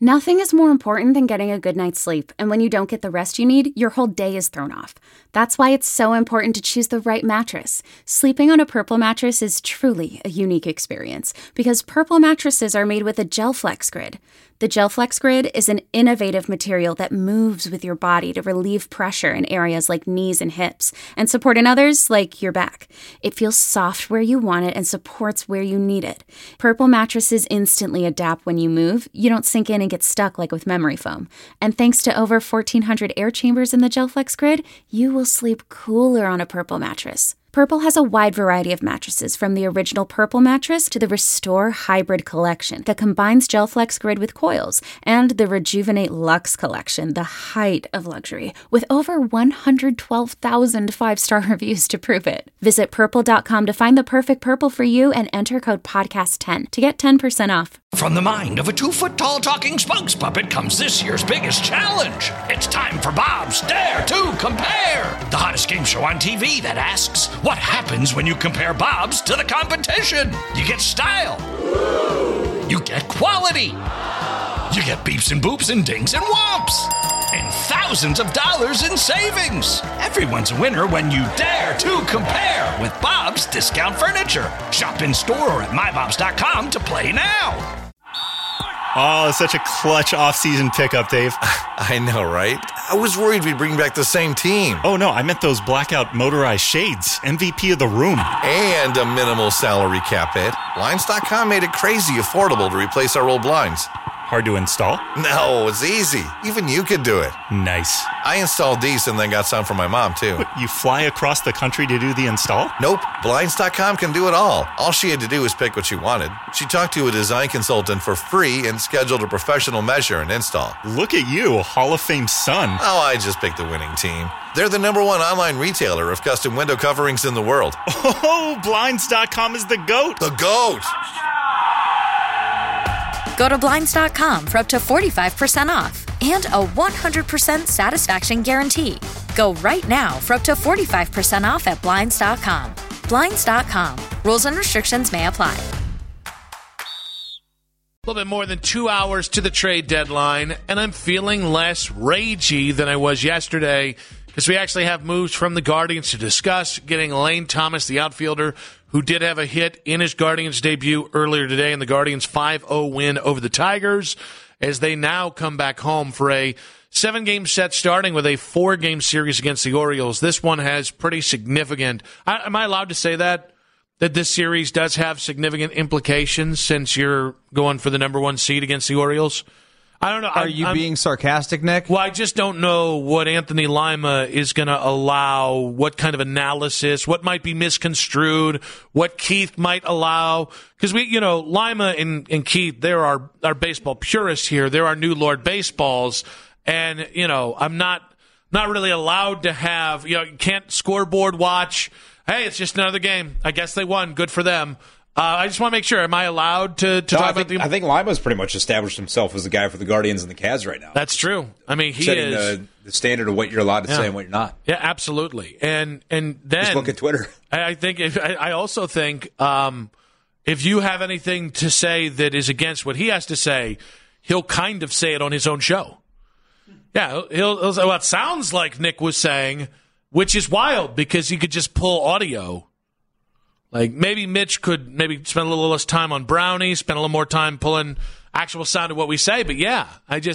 Nothing is more important than getting a good night's sleep, and when you don't get the rest you need, your whole day is thrown off. That's why it's so important to choose the right mattress. Sleeping on a Purple mattress is truly a unique experience, because Purple mattresses are made with a GelFlex Grid. The GelFlex Grid is an innovative material that moves with your body to relieve pressure in areas like knees and hips, and support in others like your back. It feels soft where you want it and supports where you need it. Purple mattresses instantly adapt when you move. You don't sink in and get stuck like with memory foam. And thanks to over 1,400 air chambers in the GelFlex Grid, you will sleep cooler on a Purple mattress. Purple has a wide variety of mattresses, from the original Purple mattress to the Restore Hybrid collection that combines GelFlex Grid with coils, and the Rejuvenate Luxe collection, the height of luxury, with over 112,000 five-star reviews to prove it. Visit purple.com to find the perfect Purple for you and enter code podcast10 to get 10% off. From the mind of a 2-foot-tall talking spokes puppet comes this year's biggest challenge. It's time for Bob's Dare to Compare, the hottest game show on TV that asks, what happens when you compare Bob's to the competition? You get style. You get quality. You get beeps and boops and dings and whomps. And thousands of dollars in savings. Everyone's a winner when you dare to compare with Bob's Discount Furniture. Shop in store or at mybobs.com to play now. Oh, such a clutch off-season pickup, Dave. I know, right? I was worried we'd bring back the same team. Oh, no, I meant those blackout motorized shades. MVP of the room. And a minimal salary cap hit. Blinds.com made it crazy affordable to replace our old blinds. Hard to install? No, it's easy. Even you could do it. Nice. I installed these and then got some for my mom, too. What, you fly across the country to do the install? Nope. Blinds.com can do it all. All she had to do was pick what she wanted. She talked to a design consultant for free and scheduled a professional measure and install. Look at you, Hall of Fame son. Oh, I just picked the winning team. They're the #1 online retailer of custom window coverings in the world. Oh, Blinds.com is the GOAT. The GOAT! Go to Blinds.com for up to 45% off and a 100% satisfaction guarantee. Go right now for up to 45% off at Blinds.com. Blinds.com. Rules and restrictions may apply. A little bit more than 2 hours to the trade deadline, and I'm feeling less ragey than I was yesterday because we actually have moves from the Guardians to discuss, getting Lane Thomas, the outfielder, who did have a hit in his Guardians debut earlier today in the Guardians' 5-0 win over the Tigers, as they now come back home for a 7-game set starting with a 4-game series against the Orioles. This one has pretty significant, am I allowed to say that this series does have significant implications since you're going for the #1 seed against the Orioles? I don't know. Are you being sarcastic, Nick? Well, I just don't know what Anthony Lima is going to allow, what kind of analysis, what might be misconstrued, what Keith might allow. Because Lima and Keith, they're our baseball purists here. They're our new Lord Baseballs. And, I'm not really allowed to have, you can't scoreboard watch. Hey, it's just another game. I guess they won. Good for them. I just want to make sure. Am I allowed to talk about the... I think Lima's pretty much established himself as the guy for the Guardians and the Cavs right now. That's true. I mean, he setting is... the standard of what you're allowed to say and what you're not. Yeah, absolutely. And then... Just look at Twitter. I also think if you have anything to say that is against what he has to say, he'll kind of say it on his own show. Yeah, he'll say, well, it sounds like Nick was saying, which is wild because he could just pull audio. Like, maybe Mitch could spend a little less time on Brownie, spend a little more time pulling actual sound of what we say. But, yeah,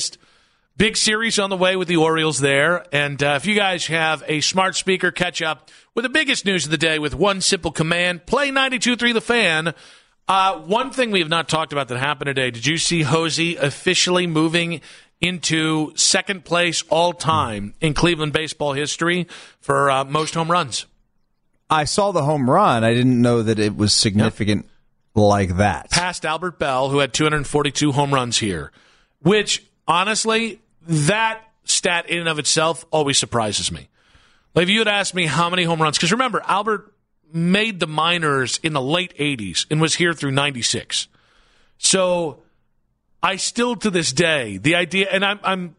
big series on the way with the Orioles there. And if you guys have a smart speaker, catch up with the biggest news of the day with one simple command. Play 92.3 The Fan. One thing we have not talked about that happened today. Did you see Hosey officially moving into second place all-time in Cleveland baseball history for most home runs? I saw the home run. I didn't know that it was significant like that. Past Albert Bell, who had 242 home runs here, which, honestly, that stat in and of itself always surprises me. Like, if you had asked me how many home runs, because remember, Albert made the minors in the late 80s and was here through 96. So I still, to this day, the idea, and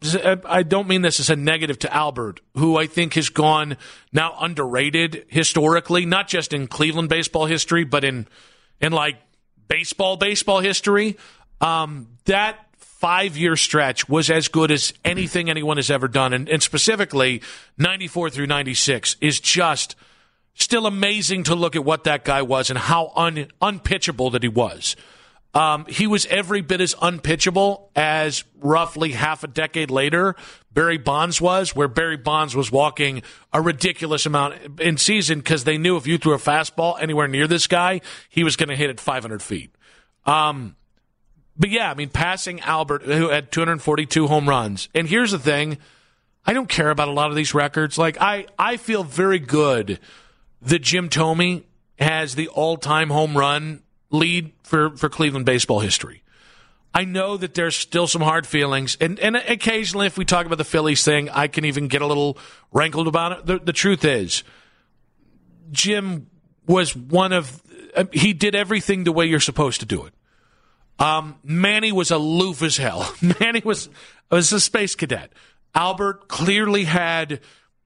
I don't mean this as a negative to Albert, who I think has gone now underrated historically, not just in Cleveland baseball history, but in like baseball history. That 5-year stretch was as good as anything anyone has ever done. And specifically, 94 through 96 is just still amazing to look at what that guy was and how unpitchable that he was. He was every bit as unpitchable as roughly half a decade later Barry Bonds was, where Barry Bonds was walking a ridiculous amount in season because they knew if you threw a fastball anywhere near this guy, he was going to hit it 500 feet. But yeah, I mean, passing Albert, who had 242 home runs. And here's the thing, I don't care about a lot of these records. Like, I feel very good that Jim Thome has the all-time home run lead for Cleveland baseball history. I know that there's still some hard feelings, and occasionally if we talk about the Phillies thing, I can even get a little rankled about it. The truth is, Jim was he did everything the way you're supposed to do it. Manny was aloof as hell. Manny was a space cadet. Albert clearly had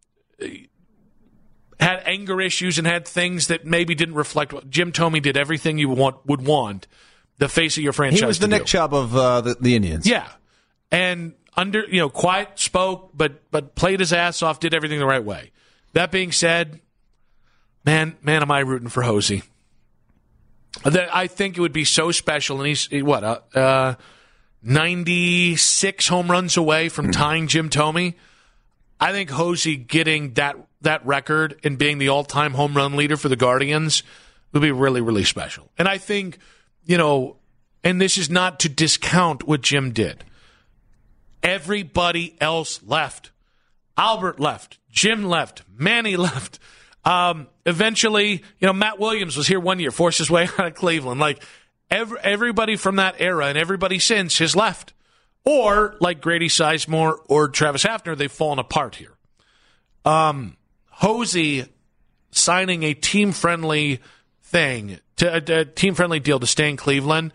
anger issues and had things that maybe didn't reflect what Jim Thome did. Everything you would want the face of your franchise. He was the Nick Chubb of the Indians. Yeah, and quiet, spoke, but played his ass off, did everything the right way. That being said, man, am I rooting for Hosey. I think it would be so special, and he's 96 home runs away from tying Jim Thome. I think Hosey getting that record and being the all-time home run leader for the Guardians would be really, really special. And I think, and this is not to discount what Jim did. Everybody else left. Albert left. Jim left. Manny left. Eventually, Matt Williams was here 1 year, forced his way out of Cleveland. Like, everybody from that era and everybody since has left. Or, like Grady Sizemore or Travis Hafner, they've fallen apart here. Hosey signing a team-friendly a team-friendly deal to stay in Cleveland,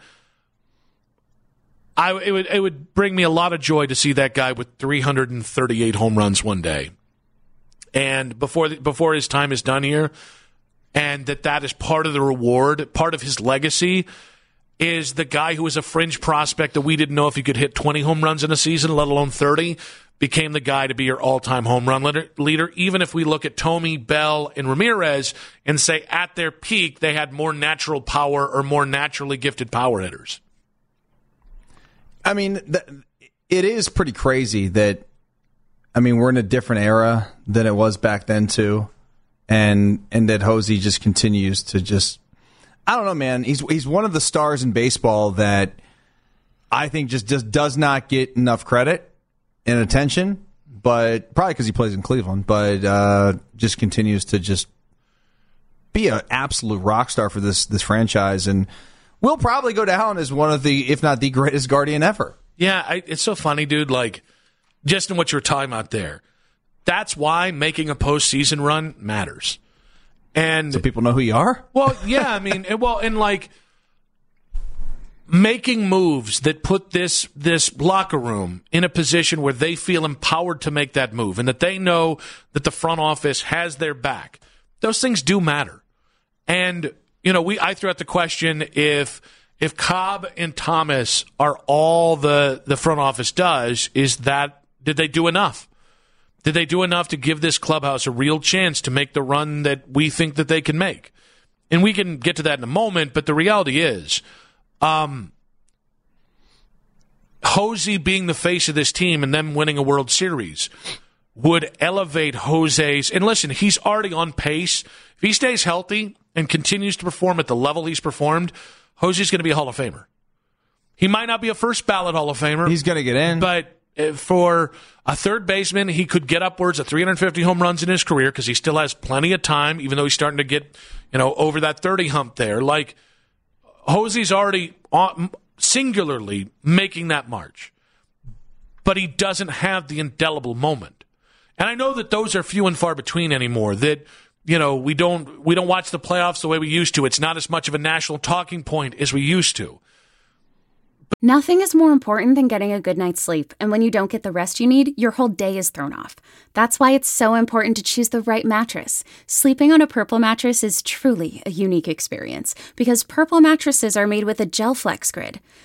it would bring me a lot of joy to see that guy with 338 home runs one day. And before his time is done here, and that is part of the reward, part of his legacy, is the guy who was a fringe prospect that we didn't know if he could hit 20 home runs in a season, let alone 30, became the guy to be your all-time home run leader. Even if we look at Thome, Bell, and Ramirez and say at their peak they had more natural power or more naturally gifted power hitters. I mean, it is pretty crazy that, we're in a different era than it was back then, too. And that Hosey just continues to I don't know, man. He's one of the stars in baseball that I think just does not get enough credit and attention, but probably because he plays in Cleveland, but just continues to just be an absolute rock star for this franchise, and will probably go down as one of the, if not the greatest Guardian ever. Yeah, it's so funny, dude. Like, just in what you were talking about there, that's why making a postseason run matters. And so people know who you are? Well, yeah, and like making moves that put this locker room in a position where they feel empowered to make that move and that they know that the front office has their back. Those things do matter. And, I threw out the question if Cobb and Thomas are all the front office does, did they do enough? Did they do enough to give this clubhouse a real chance to make the run that we think that they can make? And we can get to that in a moment, but the reality is, Hosey being the face of this team and them winning a World Series would elevate Jose's, and listen, he's already on pace. If he stays healthy and continues to perform at the level he's performed, Jose's going to be a Hall of Famer. He might not be a first ballot Hall of Famer. He's going to get in. But for a third baseman, he could get upwards of 350 home runs in his career because he still has plenty of time, even though he's starting to get, over that 30 hump there. Like, Hosey's already singularly making that march. But he doesn't have the indelible moment. And I know that those are few and far between anymore, that, we don't watch the playoffs the way we used to. It's not as much of a national talking point as we used to. Nothing is more important than getting a good night's sleep, and when you don't get the rest you need, your whole day is thrown off. That's why it's so important to choose the right mattress. Sleeping on a Purple mattress is truly a unique experience, because Purple mattresses are made with a Gel Flex grid.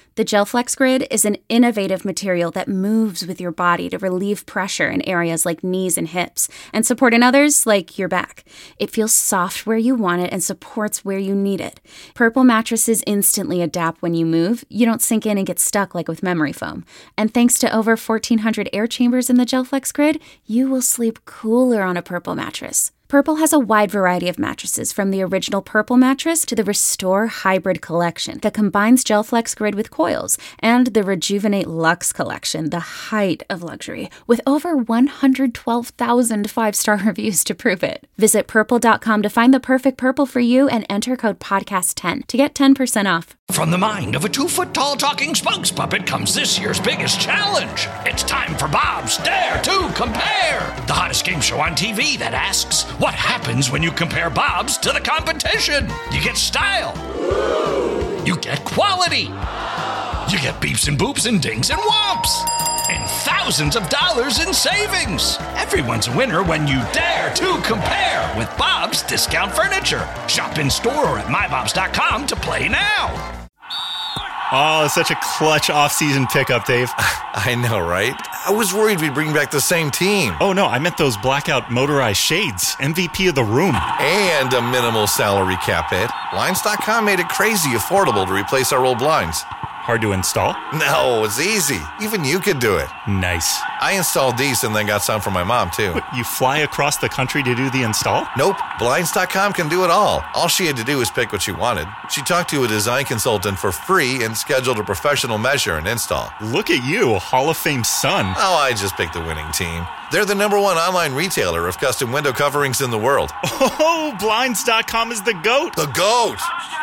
The GelFlex Grid is an innovative material that moves with your body to relieve pressure in areas like knees and hips and support in others like your back. It feels soft where you want it and supports where you need it. Purple mattresses instantly adapt when you move. You don't sink in and get stuck like with memory foam. And thanks to over 1,400 air chambers in the GelFlex Grid, you will sleep cooler on a Purple mattress. Purple has a wide variety of mattresses, from the original Purple mattress to the Restore Hybrid collection that combines GelFlex Grid with coils, and the Rejuvenate Luxe collection, the height of luxury, with over 112,000 5-star reviews to prove it. Visit purple.com to find the perfect Purple for you and enter code podcast10 to get 10% off. From the mind of a 2-foot-tall talking spokes puppet comes this year's biggest challenge. It's time for Bob's Dare to Compare, the hottest game show on TV that asks, what happens when you compare Bob's to the competition? You get style. You get quality. You get beeps and boops and dings and whomps. And thousands of dollars in savings. Everyone's a winner when you dare to compare with Bob's Discount Furniture. Shop in store or at mybobs.com to play now. Oh, such a clutch off-season pickup, Dave. I know, right? I was worried we'd bring back the same team. Oh, no, I meant those blackout motorized shades. MVP of the room. And a minimal salary cap hit. Blinds.com made it crazy affordable to replace our old blinds. Hard to install? No, it's easy. Even you could do it. Nice. I installed these and then got some for my mom, too. What, you fly across the country to do the install? Nope. Blinds.com can do it all. All she had to do was pick what she wanted. She talked to a design consultant for free and scheduled a professional measure and install. Look at you, Hall of Fame son. Oh, I just picked the winning team. They're the #1 online retailer of custom window coverings in the world. Oh, Blinds.com is the GOAT. The GOAT!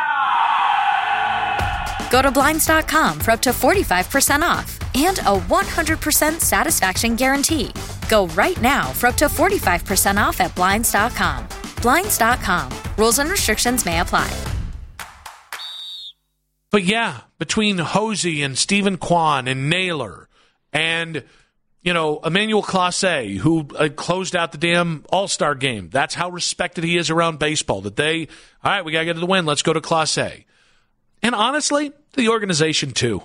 Go to Blinds.com for up to 45% off and a 100% satisfaction guarantee. Go right now for up to 45% off at Blinds.com. Blinds.com. Rules and restrictions may apply. But yeah, between Hosey and Stephen Kwan and Naylor and, Emmanuel Clase, who closed out the damn All-Star game. That's how respected he is around baseball, that all right, we got to get to the win. Let's go to Clase. And honestly, the organization too.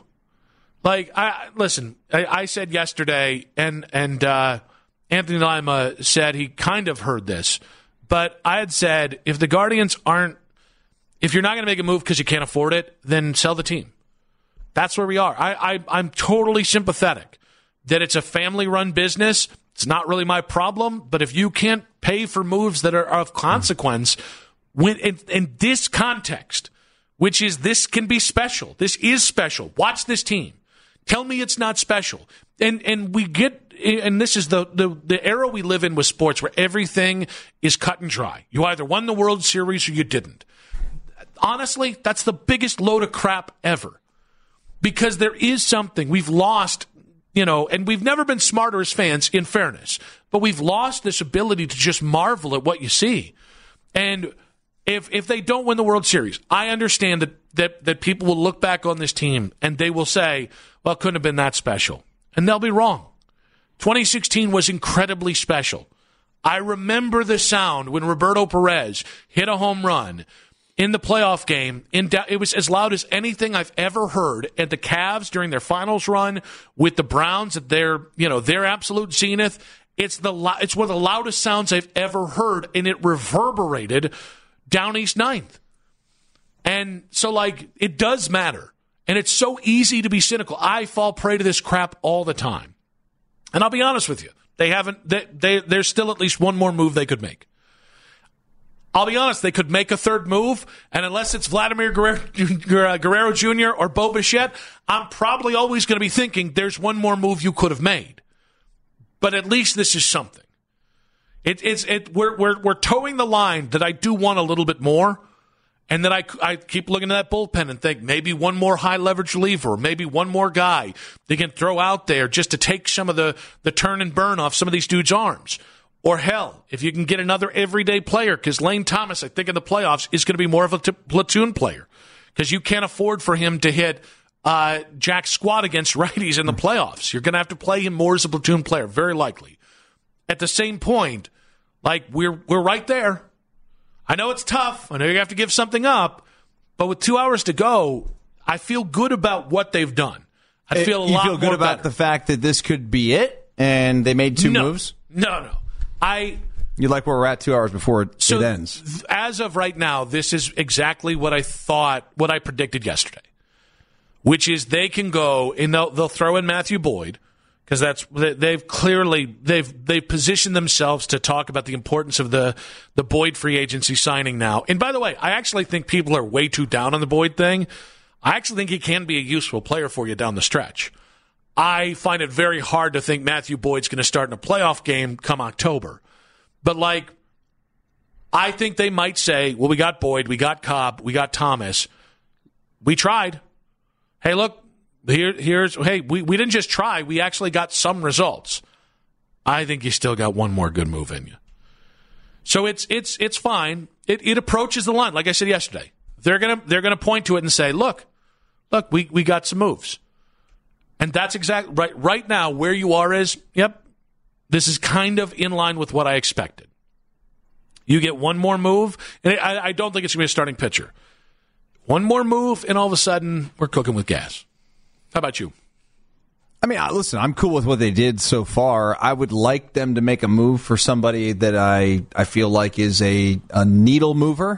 I said yesterday, and Anthony Lima said he kind of heard this, but I had said if the Guardians if you're not going to make a move because you can't afford it, then sell the team. That's where we are. I'm totally sympathetic that it's a family-run business. It's not really my problem, but if you can't pay for moves that are of consequence, in this context, which is this can be special. This is special. Watch this team. Tell me it's not special. And we get, and this is the era we live in with sports where everything is cut and dry. You either won the World Series or you didn't. Honestly, that's the biggest load of crap ever. Because there is something we've lost, and we've never been smarter as fans, in fairness, but we've lost this ability to just marvel at what you see. And if they don't win the World Series, I understand that people will look back on this team and they will say, well, it couldn't have been that special. And they'll be wrong. 2016 was incredibly special. I remember the sound when Roberto Perez hit a home run in the playoff game. It was as loud as anything I've ever heard at the Cavs during their finals run with the Browns at their absolute zenith. It's one of the loudest sounds I've ever heard, and it reverberated down East 9th. And so, it does matter. And it's so easy to be cynical. I fall prey to this crap all the time. And I'll be honest with you. There's still at least one more move they could make. I'll be honest, they could make a third move, and unless it's Vladimir Guerrero Jr. or Bo Bichette, I'm probably always going to be thinking there's one more move you could have made. But at least this is something. We're towing the line that I do want a little bit more, and then I keep looking at that bullpen and think maybe one more high leverage reliever, maybe one more guy they can throw out there just to take some of the turn and burn off some of these dudes' arms. Or hell, if you can get another everyday player, because Lane Thomas, I think in the playoffs, is going to be more of a platoon player, because you can't afford for him to hit jack squat against righties in the playoffs. You're going to have to play him more as a platoon player, very likely. At the same point, we're right there. I know it's tough. I know you have to give something up. But with 2 hours to go, I feel good about what they've done. I feel a lot more You feel good about better. the fact that this could be it, and they made two moves? No. You like where we're at 2 hours before it ends. As of right now, this is exactly what I predicted yesterday, which is they can go and they'll throw in Matthew Boyd because they've positioned themselves to talk about the importance of the Boyd free agency signing now. And by the way, I actually think people are way too down on the Boyd thing. I actually think he can be a useful player for you down the stretch. I find it very hard to think Matthew Boyd's going to start in a playoff game come October. But, I think they might say, well, we got Boyd, we got Cobb, we got Thomas. We tried. Hey, look, we didn't just try. We actually got some results. I think you still got one more good move in you. So it's fine. It approaches the line. Like I said yesterday, they're gonna point to it and say, look, we got some moves. And that's exactly right now where you are is, yep, this is kind of in line with what I expected. You get one more move, and I don't think it's going to be a starting pitcher. One more move, and all of a sudden, we're cooking with gas. How about you? I mean, listen, I'm cool with what they did so far. I would like them to make a move for somebody that I feel like is a needle mover,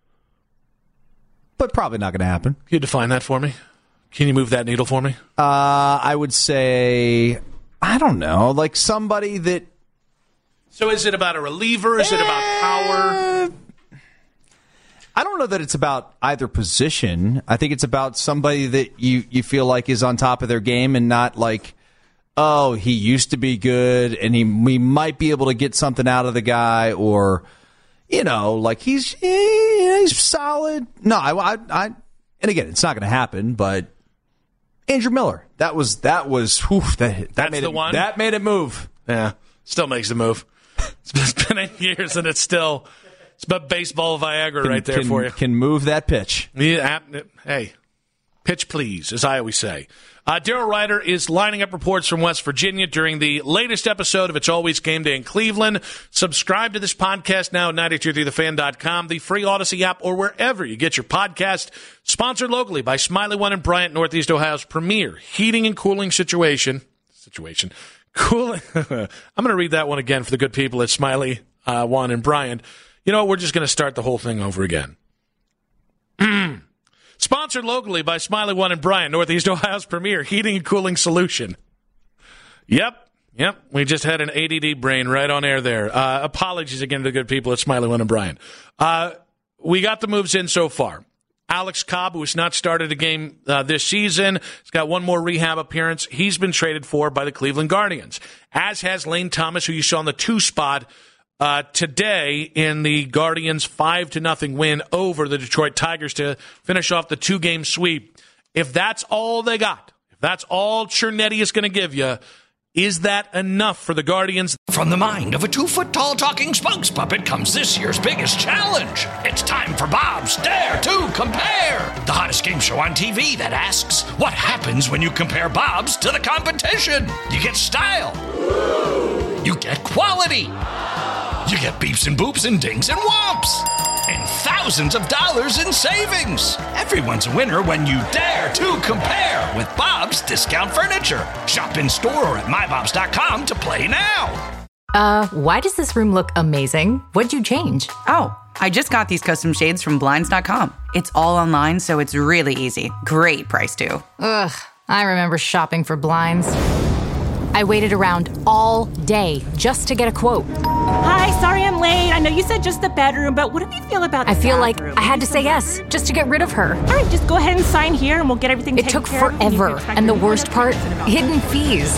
but probably not going to happen. Can you define that for me? Can you move that needle for me? I would say, I don't know, like somebody that... So is it about a reliever? Is it about power? I don't know that it's about either position. I think it's about somebody that you feel like is on top of their game and not like, oh, he used to be good and we might be able to get something out of the guy, or, like he's solid. No, I and again, it's not going to happen, but Andrew Miller, that made it, one? That made it move. Yeah, still makes the move. It's been 8 years, and it's about baseball Viagra right there for you. Can move that pitch. Yeah, hey, pitch please, as I always say. Daryl Ryder is lining up reports from West Virginia during the latest episode of It's Always Game Day in Cleveland. Subscribe to this podcast now at 923thefan.com, the free Odyssey app, or wherever you get your podcast. Sponsored locally by Smiley One in Bryant, Northeast Ohio's premier heating and cooling situation. Cooling. I'm going to read that one again for the good people at Smiley One in Bryant. You know what? We're just going to start the whole thing over again. Sponsored locally by Smiley One in Bryant, Northeast Ohio's premier heating and cooling solution. Yep. We just had an ADD brain right on air there. Apologies again to the good people at Smiley One in Bryant. We got the moves in so far. Alex Cobb, who has not started a game this season, has got one more rehab appearance. He's been traded for by the Cleveland Guardians, as has Lane Thomas, who you saw in the 2 spot today in the Guardians' 5-0 win over the Detroit Tigers to finish off the 2-game sweep. If that's all they got, if that's all Cernetti is going to give you, is that enough for the Guardians? From the mind of a 2-foot-tall talking spokes puppet comes this year's biggest challenge. It's time for Bob's Dare to Compare, the hottest game show on TV that asks, what happens when you compare Bob's to the competition? You get style. You get quality. You get beeps and boops and dings and whomps. And thousands of dollars in savings. Everyone's a winner when you dare to compare with Bob's Discount Furniture. Shop in store or at mybobs.com to play now. Why does this room look amazing? What'd you change? Oh, I just got these custom shades from Blinds.com. It's all online, so it's really easy. Great price, too. Ugh, I remember shopping for blinds. I waited around all day just to get a quote. Hi, sorry I'm late. I know you said just the bedroom, but what do you feel about the I feel bathroom? like I had to say yes just to get rid of her. All right, just go ahead and sign here and we'll get everything It taken took care of. forever, and the worst part, hidden fees.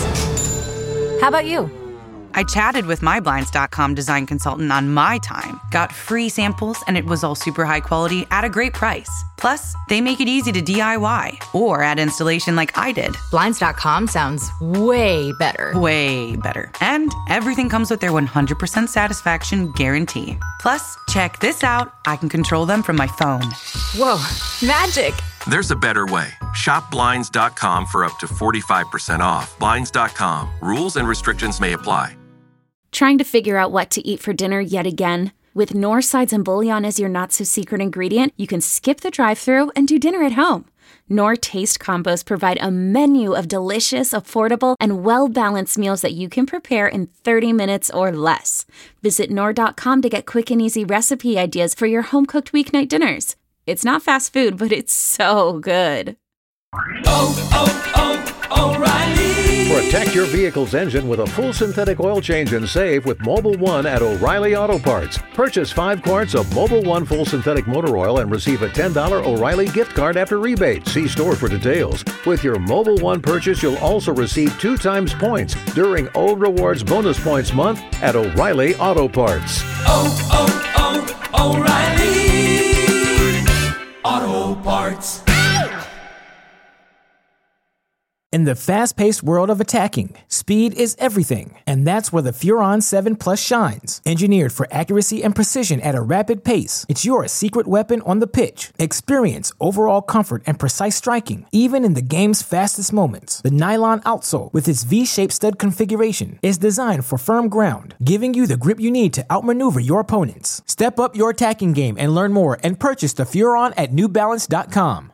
How about you? I chatted with my Blinds.com design consultant on my time, got free samples, and it was all super high quality at a great price. Plus, they make it easy to DIY or add installation like I did. Blinds.com sounds way better. Way better. And everything comes with their 100% satisfaction guarantee. Plus, check this out. I can control them from my phone. Whoa, magic. There's a better way. Shop Blinds.com for up to 45% off. Blinds.com. Rules and restrictions may apply. Trying to figure out what to eat for dinner yet again? With Knorr sides and bouillon as your not-so-secret ingredient, you can skip the drive-thru and do dinner at home. Knorr Taste Combos provide a menu of delicious, affordable, and well-balanced meals that you can prepare in 30 minutes or less. Visit Knorr.com to get quick and easy recipe ideas for your home-cooked weeknight dinners. It's not fast food, but it's so good. O'Reilly. Protect your vehicle's engine with a full synthetic oil change and save with Mobil 1 at O'Reilly Auto Parts. Purchase 5 quarts of Mobil 1 full synthetic motor oil and receive a $10 O'Reilly gift card after rebate. See store for details. With your Mobil 1 purchase, you'll also receive 2 times points during O Rewards Bonus Points Month at O'Reilly Auto Parts. O'Reilly Auto Parts. In the fast-paced world of attacking, speed is everything, and that's where the Furon 7 Plus shines. Engineered for accuracy and precision at a rapid pace, it's your secret weapon on the pitch. Experience overall comfort and precise striking, even in the game's fastest moments. The nylon outsole, with its V-shaped stud configuration, is designed for firm ground, giving you the grip you need to outmaneuver your opponents. Step up your attacking game and learn more and purchase the Furon at NewBalance.com.